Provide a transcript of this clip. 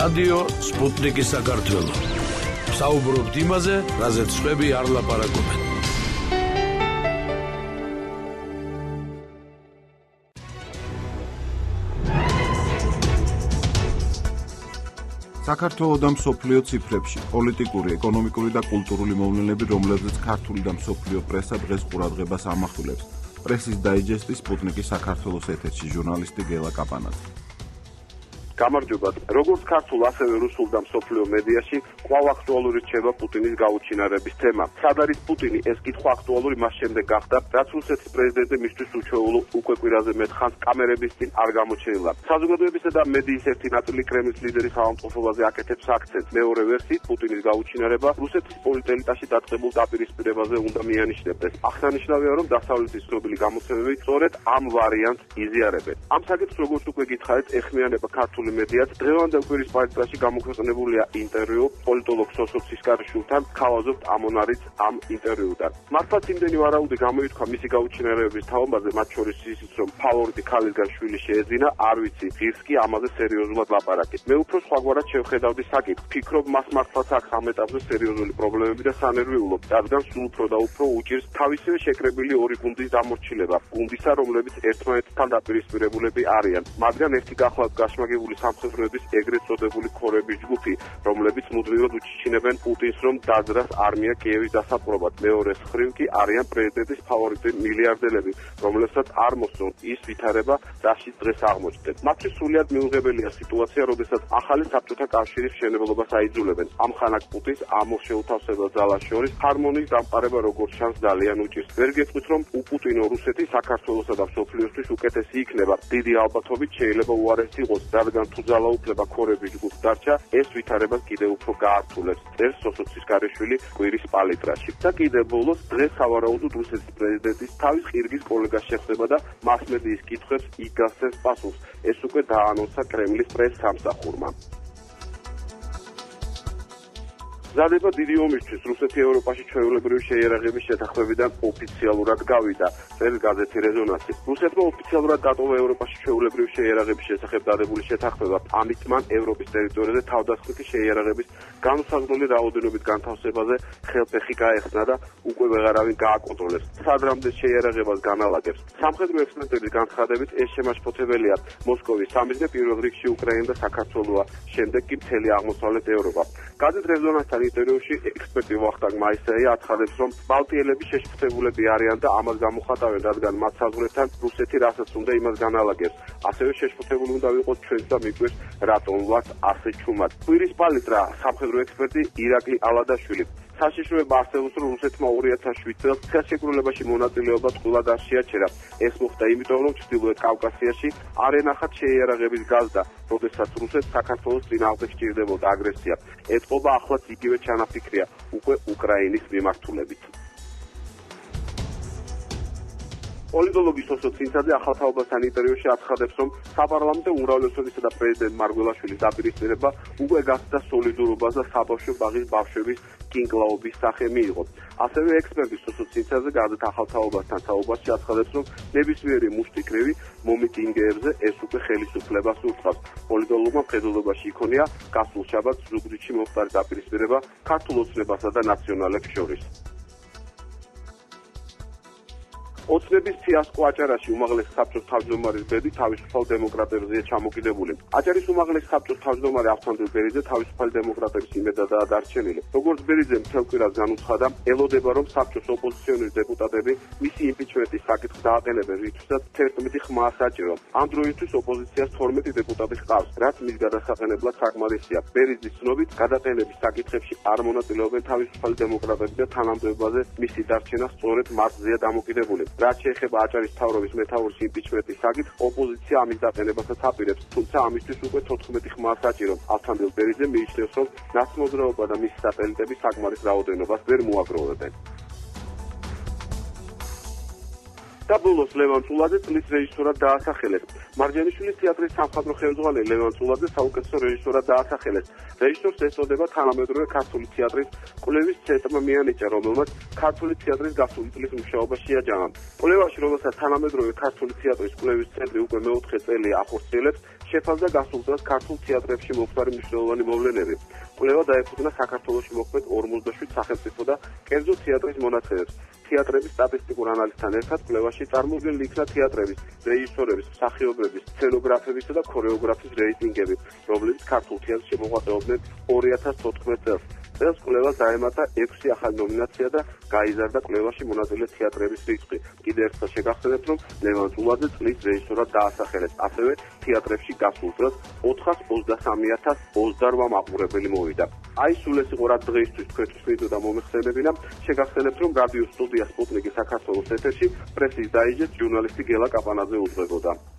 რადიო სპუტნიკი საქართველო. საუბრობთ იმაზე, რაზეც სხვები არ ლაპარაკობენ. საქართველოს და მსოფლიო ციფრებში პოლიტიკური, ეკონომიკური და კულტურული მოვლენები, რომლებზეც ქართული და მსოფლიო პრესა დღეს ყურადღებას ამახვილებს. პრესის დაიჯესტი სპუტნიკის საქართველოს ეთერში ჟურნალისტი გელა კაპანაძე. გამარჯობა. როგორც ქართულ, ასევე რუსულ და მსოფლიო მედიაში კვლავ აქტუალური რჩება პუტინის გაუჩინარების თემა. სად არის პუტინი? ეს კითხვა აქტუალური მას შემდეგ გახდა, რაც რუსეთის პრეზიდენტი მისთვის უჩვეულო უკვე კვირაზე მეტხანს კამერების წინ არ გამოჩენილა. საზოგადოებისა და მედიის ერთი ნაწილი კრემლის ლიდერის ავადმყოფობაზე აკეთებს აქცენტს. მეორე ვერსიით, პუტინის გაუჩინარება რუსეთის პოლიტელიტაში დაწყებულ დაპირისპირებაზე უნდა მიანიშნებდეს. აღსანიშნავია, რომ დასავლეთის ცნობილი გამოცემები სწორედ ამ ვარიანტს იზიარებენ. ამ საკითხს როგორც უკვე გითხარით, ეხმიანება ქართული მედიაც. დღევანდელ კვირის პარისტრაში გამოქვეყნებულია ინტერვიუ პოლიტოლოგ სოსო ცისკარიშვილთან. ხავაზობთ ამონარიც ამ ინტერვიუდან. მართლაც იმდენი ვარაუდი გამოითქვა მისი გაუჩინარებების თაობაზე, მათ შორის ისიც, რომ ფავორიტი ქალისგან შვილი შეეძინა, არ ვიცი, ღირს კი ამაზე სერიოზულად ლაპარაკით. მე უფრო სხვაგვარად შევხედავდი საკითხს. ფიქრობ, მას მართლაც აქვს ამ ეტაპზე სერიოზული პრობლემები და სანერვიულობ, რადგან სულ უფრო და უფრო უჭირს თავისივე შეკრებილი ორი გუნდის დამორჩილება. გუნდისა, რომლებიც ერთმანეთთან დაპირისპირებულები არიან. მათგან ერთი გახლავთ გაშმაგებული სამხედროების ეგრეთ წოდებული ქორების ჯგუფი, რომლებიც მუდმივად უჩიჩინებენ პუტინს, რომ დაძრას არმია კიევის დასაპყრობად. მეორე მხრივ კი არიან პრეზიდენტის ფავორიტი მილიარდელები, რომლებსაც არ მოსწონთ ის ვითარება, რაშიც დღეს აღმოჩნდნენ. მათთვის სრულიად მიუღებელია სიტუაცია, როდესაც ახალი საბჭოთა კავშირის მშენებლობას აიძულებენ. ამხანაგ პუტინს ამ შეუთავსებელ ძალას შორის ჰარმონიის დამყარება როგორც ჩანს ძალიან უჭირს. ვერ გეტყვით, რომ უპუტინო რუსეთი საქართველოსა და მსოფლიოსთვის უკეთესი იქნება. დიდი ალბათობით შეიძლება უარესი იყოს, რადგან თუ ძალაუფლება ქორების ჯგუფს დარჩა, ეს ვითარებას კიდევ უფრო გაართულებს. წერს სოსო ცისკარიშვილი კვირის პალიტრაში. და კიდევ ბოლოს, დღეს სავარაუდოდ რუსეთის პრეზიდენტის თავის ყირგის კოლეგას შეხვდება და მასმედიის კითხვებს იქ გასცემს პასუხს. ეს უკვე დაანონსა კრემლის პრეს სამსახურმა. მზადება დიდი ომისთვის რუსეთი ევროპაში ჩვეულებრივი შეიარაღების შეთანხმებიდან ოფიციალურად გავიდა, წერს გაზეთი რეზონანსი. რუსეთმა ოფიციალურად დატოვა ევროპაში ჩვეულებრივი შეიარაღების შესახებ დადებული შეთანხმება. ამით მან ევროპის ტერიტორიაზე თავდასხმითი შეიარაღების განუსაზღვრელი რაოდენობით განთავსებაზე ხელფეხი გაეხსნა და უკვე ვეღარავინ გააკონტროლებს. სადრამდე შეიარაღებას განალაგებს. სამხედრო ექსპერტების განცხადებით, ეს შემაშფოთებელია მოსკოვის სამიზნე, პირველ რიგში უკრაინა და საქართველოა, შემდეგ კი მთელი აღმოსავლეთ ევროპა. გაზეთ რეზონანსთან ინტერვიუში ექსპერტი ვახტანგ მაისეია აცხადებს, რომ ბალტიელები შეშფოთებულები არიან და ამას გამოხატავენ, რადგან მათ საზღვრებთან რუსეთი რასაც უნდა იმას განალაგებს. ასევე შეშფოთებული უნდა ვიყოთ ჩვენც და მიგვეს რატომ ვართ ასე ჩუმად. კვირის პალიტრა სამხედრო ექსპერტი ირაკლი ალადაშვილი. საშიშროება არსებობს, რომ რუსეთმა 2007 წელს ხელშეკრულებაში მონაწილეობა წყვილად არ შეაჩერა. ეს მოხდა იმიტომ, რომ ჩრდილოეთ კავკასიაში არ ენახათ შეიარაღების გაზდა, როდესაც რუსეთს საქართველოს წინააღმდეგ სჭირდებოდა აგრესია. ეთყობა ახლაც იგივე ჩანაფიქრია უკვე უკრაინის მიმართულებით. პოლიტოლოგი სოსო ცინცაძე ახალ თაობასთან ინტერვიუში აცხადებს, რომ საპარლამენტო უმრავლესობისა და პრეზიდენტ მარგველაშვილის დაპირისპირება უკვე გახდა სოლიდურობას და საბავშვო ბაღის ბავშვების კინკლაობის სახე მიიღო. ასევე ექსპერტი სოსო ცინცაძე გაზეთ ახალ თაობასთან საუბარში აცხადებს, რომ ნებისმიერი მუშტიკრივი მომიტინგეებზე ეს უკვე ხელისუფლებას ურტყავს. პოლიტოლოგმა მხედველობაში იქონია გასულ შაბათს ზუგდიდში მომხდარი დაპირისპირება ქართულ ოცნებასა და ნაციონალებს შორის. ოცნების ფიასკო აჭარაში უმაღლესი საბჭოს თავმჯდომარის ბედი თავისუფალ დემოკრატებზეა ჩამოკიდებული. აჭარის უმაღლესი საბჭოს თავმჯდომარე ავთანდილ ბერიძე თავისუფალი დემოკრატების იმედადაა დარჩენილი. როგორც ბერიძე მთელ კვირას განუცხადა, ელოდება, რომ საბჭოს ოპოზიციონერი დეპუტატები მისი იმპიჩმენტის საკითხს დააყენებენ, რითვისაც 11 ხმაა საჭირო. ამ დროისთვის ოპოზიციას 12 დეპუტატი ჰყავს, რაც მის გადასაყენებლად საკმარისია. ბერიძის ცნობით, გადაყენების საკითხებში არ მონაწილეობენ თავისუფალი დემოკრატები და თანამდებობაზე მისი დარჩენა სწორედ მათზეა დამოკიდებული. რაც შეეხება აჭარის მთავრობის მეთაურის იმპიჩმენტის საკითხს, ოპოზიცია ამის დაყენებასაც აპირებს, თუმცა ამისთვის უკვე 14 ხმაა საჭირო. ავთანდილ ბერიძე მიიჩნევს, რომ ნაცმოძრაობა და მისი სატელიტები საკმარის რაოდენობას ვერ მოაგროვებენ. და ბოლოს ლევან წულაძე წლის რეჟისორად დაასახელეს. მარჯანიშვილის თეატრის სამხატვრო ხელმძღვანელი ლევან წულაძე საუკეთესო რეჟისორად დაასახელეს. რეჟისორს ესწოდება თანამედროვე ქართული თეატრის კვლევის ცენტრმა მიანიჭა, რომელმაც ქართული თეატრის გასული წლის მუშაობაში იაჯამა. კვლევაში, რომელსაც თანამედროვე ქართული თეატრის კვლევის ცენტრი უკვე მეოთხე წელია ახორციელებს, შეფასდა გასულ წელს ქართულ თეატრებში მომხდარი მნიშვნელოვანი მოვლენები. კვლევა დაეფუძნა საქართველოში მოქმედ 47 სახელმწიფო და კერძო თეატრის მონაცემებს. თეატრების სტატისტიკურ ანალიზთან ერთად კვლევაში წარმოდგენილი იქნა თეატრების, რეჟისორების, მსახიობების, სცენოგრაფებისა და ქორეოგრაფის რეიტინგები, რომლებიც ქართულ თეატრში მოღვაწეობდნენ 2014 წელს. წელს კვლევას დაემატა 6 ახალი ნომინაცია და გაიზარდა კვლევაში მონაწილე თეატრების რიცხვი. კიდევ ერთხელ შეგახსენებთ, რომ ლევან წულაძე წლის რეჟისორად დაასახელეს. ასევე თეატრებში გასულ წელს 423,028 მაყურებელი მოვიდა. აი, სულ ეს იყო რა დღეისთვის თქვენთვის მინდოდა მომეხსენებინა. შეგახსენებთ, რომ რადიო სტუდია სპუტნიკი საქართველოს ეთერში პრესის დაიჯეს ჟურნალისტი გელა კაპანაძე უძღვებოდა.